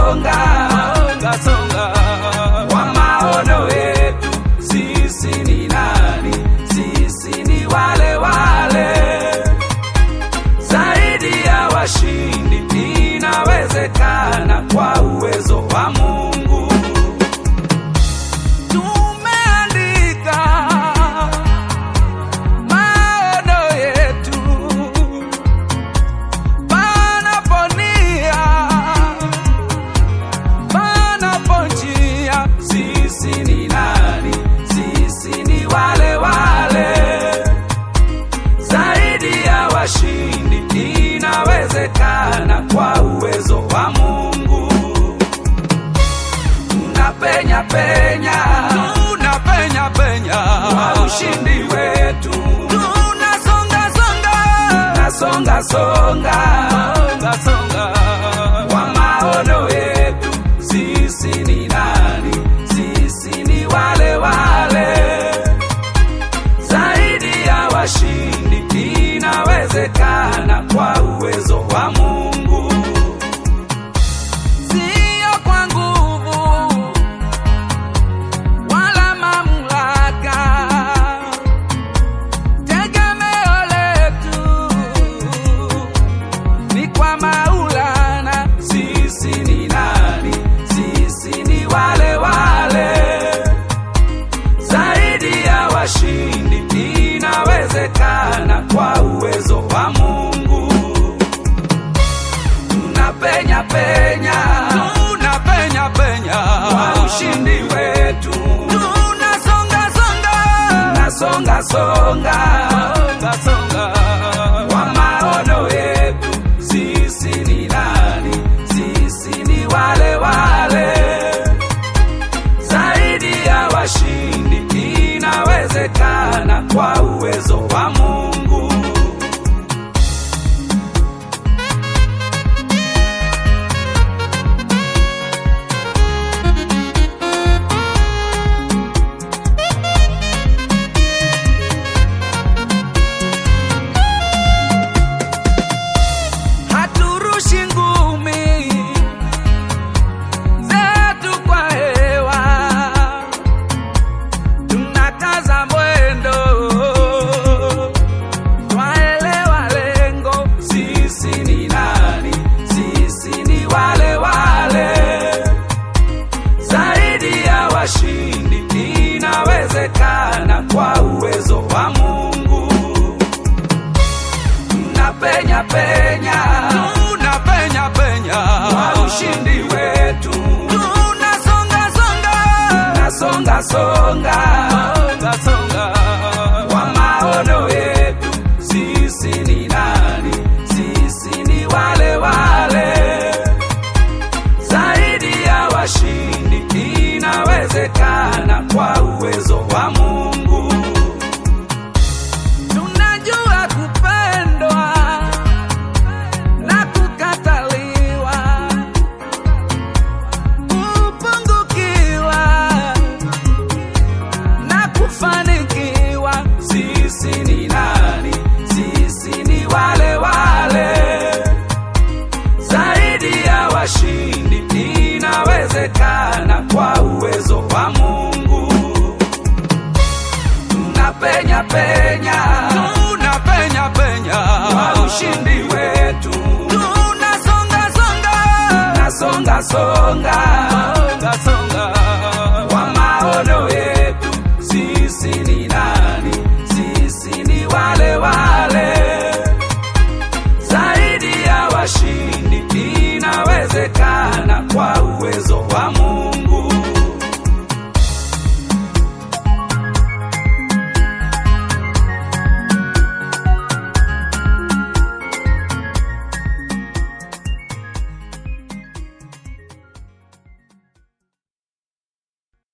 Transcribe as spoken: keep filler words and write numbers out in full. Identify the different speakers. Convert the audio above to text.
Speaker 1: songa, songa, songa. Kwa maono yetu sisi ni nani? Sisi ni wale wale, zaidi ya washindi. Inawezekana kwa uwezo wa Mungu. Tumeandika maono yetu, panapo nia, panapo njia. Sisi ni nani? Sisi ni wale wale, zaidi ya washindi. Inawezekana kwa uwezo wa Mungu. Tunapenya penya, tunapenya penya kwa ushindi wetu. Tunasonga songa, tunasonga songa, songa songa. Kwa maono yetu sisi ni nani? Sisi ni wale wale, zaidi ya washindi. Inawezekana kwa uwezo wa Mungu. Sio kwa nguvu wala mamlaka, tegemeo letu ni kwa Maulana. Sisi ni nani? Sisi ni wale wale, zaidi ya washindi. Inawezekana kwa uwezo wa Mungu. Tunapenya penya, tunapenya penya kwa ushindi wetu. Tunasonga songa, tunasonga songa, songa songa. Kwa maono yetu sisi ni nani? Sisi ni wale wale, zaidi ya washindi. Inawezekana kwa uwezo wa Mungu. Haturushi ngumi zetu kwa hewa, tunakaza mwendo, twaelewa lengo. Sisi ni nani? Sisi ni wale wale, zaidi ya washindi. Inawezekana kwa uwezo wa Mungu. Tunapenya penya, tunapenya penya kwa ushindi wetu. Tunasonga songa, tunasonga songa, songa songa. Kwa maono yetu sisi ni nani? Sisi ni wale wale, zaidi ya washindi. Inawezekana kwa uwezo wa Mungu.